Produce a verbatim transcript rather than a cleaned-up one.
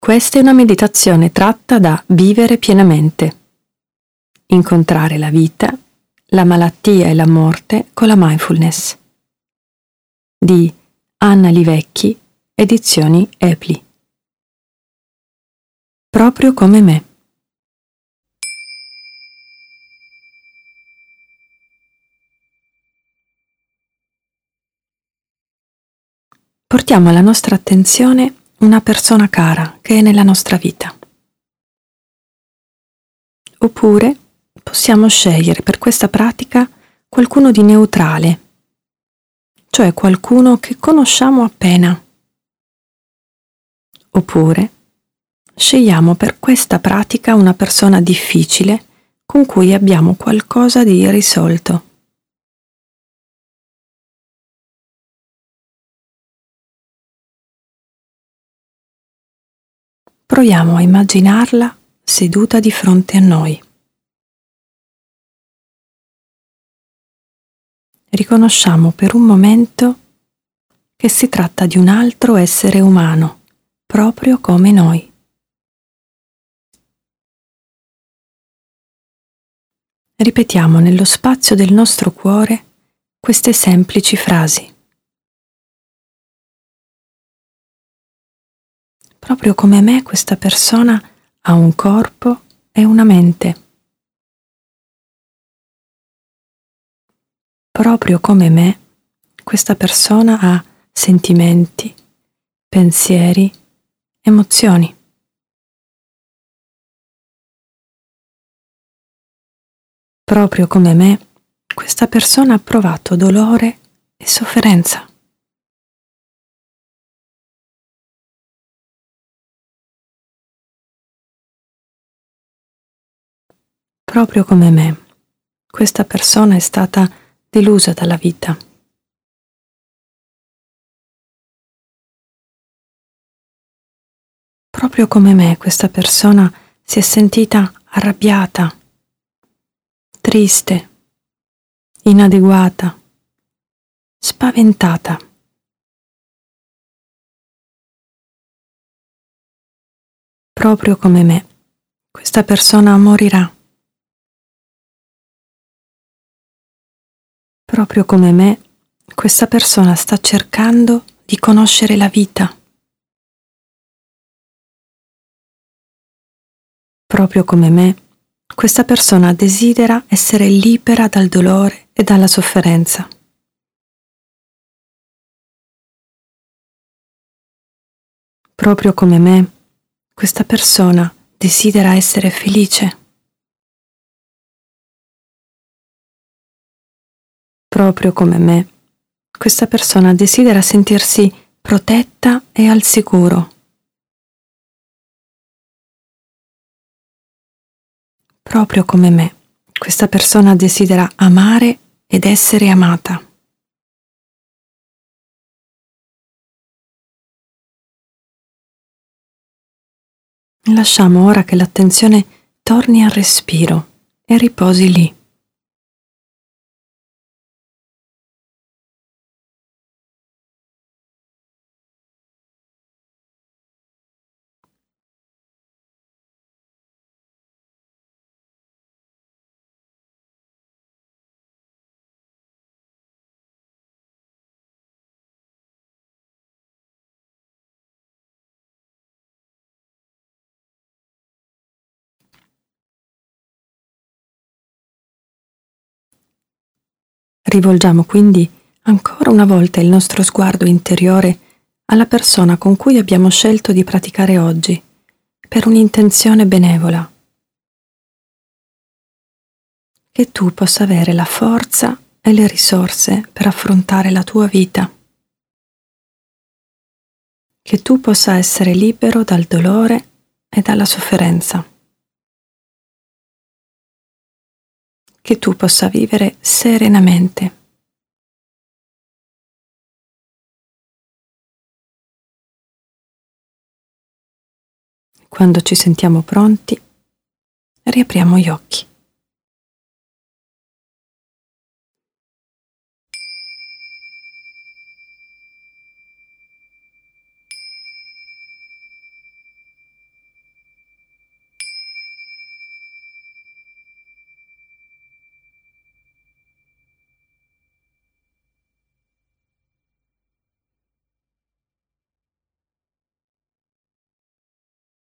Questa è una meditazione tratta da Vivere pienamente. Incontrare la vita, la malattia e la morte con la mindfulness. Di Anna Livecchi, edizioni Epli. Proprio come me. Portiamo alla nostra attenzione una persona cara che è nella nostra vita. Oppure possiamo scegliere per questa pratica qualcuno di neutrale, cioè qualcuno che conosciamo appena. Oppure scegliamo per questa pratica una persona difficile con cui abbiamo qualcosa di irrisolto. Proviamo a immaginarla seduta di fronte a noi. Riconosciamo per un momento che si tratta di un altro essere umano, proprio come noi. Ripetiamo nello spazio del nostro cuore queste semplici frasi. Proprio come me, questa persona ha un corpo e una mente. Proprio come me, questa persona ha sentimenti, pensieri, emozioni. Proprio come me, questa persona ha provato dolore e sofferenza. Proprio come me, questa persona è stata delusa dalla vita. Proprio come me, questa persona si è sentita arrabbiata, triste, inadeguata, spaventata. Proprio come me, questa persona morirà. Proprio come me, questa persona sta cercando di conoscere la vita. Proprio come me, questa persona desidera essere libera dal dolore e dalla sofferenza. Proprio come me, questa persona desidera essere felice. Proprio come me, questa persona desidera sentirsi protetta e al sicuro. Proprio come me, questa persona desidera amare ed essere amata. Lasciamo ora che l'attenzione torni al respiro e riposi lì. Rivolgiamo quindi ancora una volta il nostro sguardo interiore alla persona con cui abbiamo scelto di praticare oggi, per un'intenzione benevola. Che tu possa avere la forza e le risorse per affrontare la tua vita. Che tu possa essere libero dal dolore e dalla sofferenza. Che tu possa vivere serenamente. Quando ci sentiamo pronti, riapriamo gli occhi.